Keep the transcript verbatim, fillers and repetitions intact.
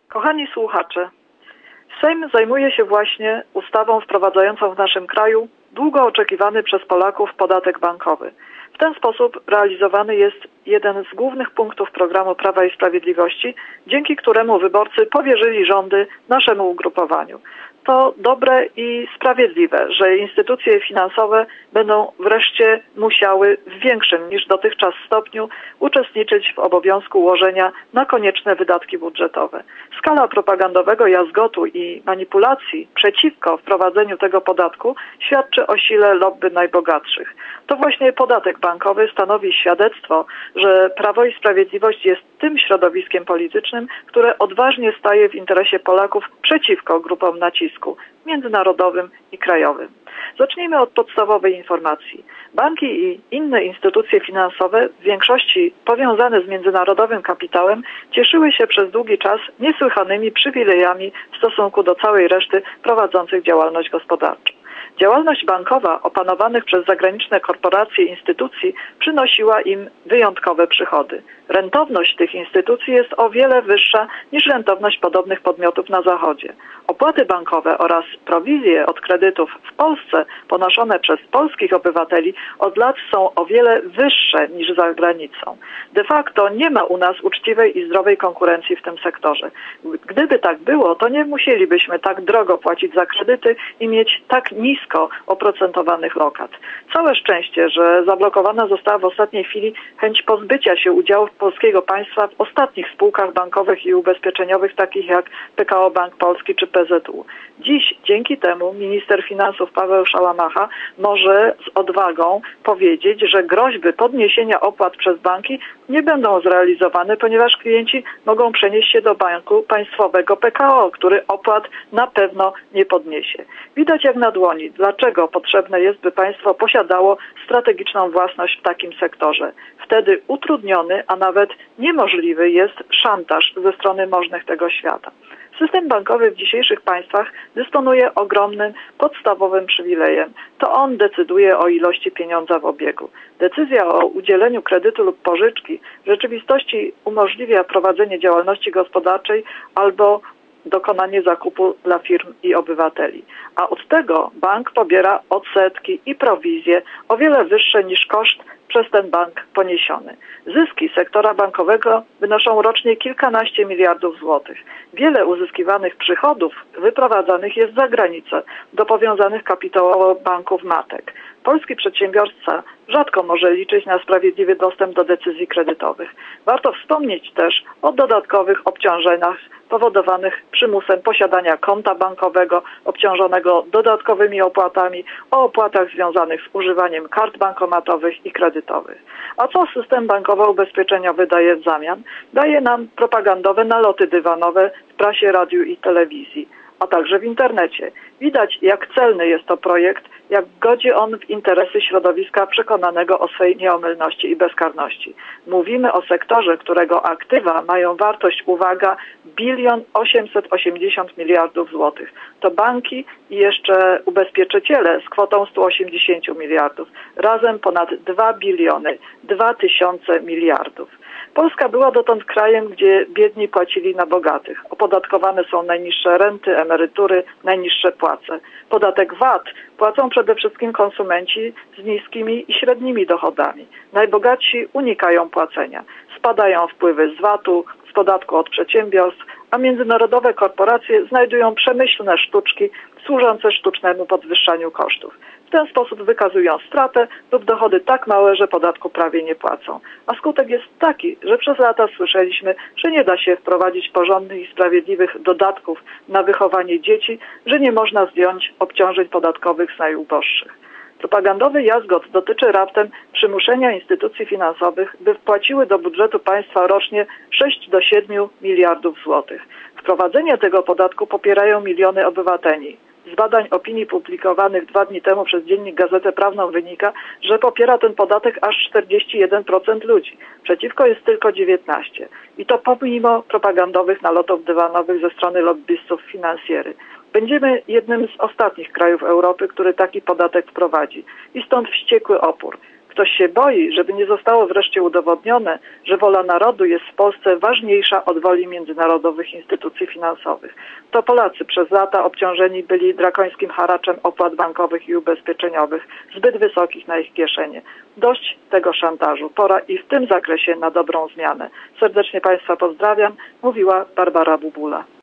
Kochani słuchacze, Sejm zajmuje się właśnie ustawą wprowadzającą w naszym kraju długo oczekiwany przez Polaków podatek bankowy. W ten sposób realizowany jest jeden z głównych punktów programu Prawa i Sprawiedliwości, dzięki któremu wyborcy powierzyli rządy naszemu ugrupowaniu. To dobre i sprawiedliwe, że instytucje finansowe będą wreszcie musiały w większym niż dotychczas stopniu uczestniczyć w obowiązku łożenia na konieczne wydatki budżetowe. Skala propagandowego jazgotu i manipulacji przeciwko wprowadzeniu tego podatku świadczy o sile lobby najbogatszych. To właśnie podatek bankowy stanowi świadectwo, że Prawo i Sprawiedliwość jest tym środowiskiem politycznym, które odważnie staje w interesie Polaków przeciwko grupom nacisku międzynarodowym i krajowym. Zacznijmy od podstawowej informacji. Banki i inne instytucje finansowe, w większości powiązane z międzynarodowym kapitałem, cieszyły się przez długi czas niesłychanymi przywilejami w stosunku do całej reszty prowadzących działalność gospodarczą. Działalność bankowa opanowanych przez zagraniczne korporacje i instytucji przynosiła im wyjątkowe przychody. Rentowność tych instytucji jest o wiele wyższa niż rentowność podobnych podmiotów na Zachodzie. Opłaty bankowe oraz prowizje od kredytów w Polsce ponoszone przez polskich obywateli od lat są o wiele wyższe niż za granicą. De facto nie ma u nas uczciwej i zdrowej konkurencji w tym sektorze. Gdyby tak było, to nie musielibyśmy tak drogo płacić za kredyty i mieć tak nisko oprocentowanych lokat. Całe szczęście, że zablokowana została w ostatniej chwili chęć pozbycia się udziałów polskiego państwa w ostatnich spółkach bankowych i ubezpieczeniowych, takich jak P K O Bank Polski czy P Z U. Dziś dzięki temu minister finansów Paweł Szałamacha może z odwagą powiedzieć, że groźby podniesienia opłat przez banki nie będą zrealizowane, ponieważ klienci mogą przenieść się do banku państwowego P K O, który opłat na pewno nie podniesie. Widać jak na dłoni, dlaczego potrzebne jest, by państwo posiadało strategiczną własność w takim sektorze. Wtedy utrudniony, a nawet niemożliwy jest szantaż ze strony możnych tego świata. System bankowy w dzisiejszych państwach dysponuje ogromnym, podstawowym przywilejem. To on decyduje o ilości pieniądza w obiegu. Decyzja o udzieleniu kredytu lub pożyczki w rzeczywistości umożliwia prowadzenie działalności gospodarczej albo dokonanie zakupu dla firm i obywateli. A od tego bank pobiera odsetki i prowizje o wiele wyższe niż koszt przez ten bank poniesiony. Zyski sektora bankowego wynoszą rocznie kilkanaście miliardów złotych. Wiele uzyskiwanych przychodów wyprowadzanych jest za granicę do powiązanych kapitałowo banków matek. Polski przedsiębiorca rzadko może liczyć na sprawiedliwy dostęp do decyzji kredytowych. Warto wspomnieć też o dodatkowych obciążeniach powodowanych przymusem posiadania konta bankowego obciążonego dodatkowymi opłatami, o opłatach związanych z używaniem kart bankomatowych i kredytowych. A co system bankowo-ubezpieczeniowy daje w zamian? Daje nam propagandowe naloty dywanowe w prasie, radiu i telewizji, a także w internecie. Widać, jak celny jest to projekt, jak godzi on w interesy środowiska przekonanego o swej nieomylności i bezkarności. Mówimy o sektorze, którego aktywa mają wartość, uwaga, bilion osiemset osiemdziesiąt miliardów złotych. To banki i jeszcze ubezpieczyciele z kwotą stu osiemdziesięciu miliardów. Razem ponad dwa biliony, dwa tysiące miliardów. Polska była dotąd krajem, gdzie biedni płacili na bogatych. Opodatkowane są najniższe renty, emerytury, najniższe płace. Podatek V A T płacą przede wszystkim konsumenci z niskimi i średnimi dochodami. Najbogatsi unikają płacenia. Spadają wpływy z V A T-u, z podatku od przedsiębiorstw, a międzynarodowe korporacje znajdują przemyślne sztuczki służące sztucznemu podwyższaniu kosztów. W ten sposób wykazują stratę lub dochody tak małe, że podatku prawie nie płacą. A skutek jest taki, że przez lata słyszeliśmy, że nie da się wprowadzić porządnych i sprawiedliwych dodatków na wychowanie dzieci, że nie można zdjąć obciążeń podatkowych z najuboższych. Propagandowy jazgot dotyczy raptem przymuszenia instytucji finansowych, by wpłaciły do budżetu państwa rocznie sześć do siedmiu miliardów złotych. Wprowadzenie tego podatku popierają miliony obywateli. Z badań opinii publikowanych dwa dni temu przez dziennik Gazetę Prawną wynika, że popiera ten podatek aż czterdzieści jeden procent ludzi. Przeciwko jest tylko dziewiętnaście procent. I to pomimo propagandowych nalotów dywanowych ze strony lobbystów finansjery. Będziemy jednym z ostatnich krajów Europy, który taki podatek wprowadzi. I stąd wściekły opór. Kto ktoś się boi, żeby nie zostało wreszcie udowodnione, że wola narodu jest w Polsce ważniejsza od woli międzynarodowych instytucji finansowych, to Polacy przez lata obciążeni byli drakońskim haraczem opłat bankowych i ubezpieczeniowych, zbyt wysokich na ich kieszenie. Dość tego szantażu. Pora i w tym zakresie na dobrą zmianę. Serdecznie Państwa pozdrawiam. Mówiła Barbara Bubula.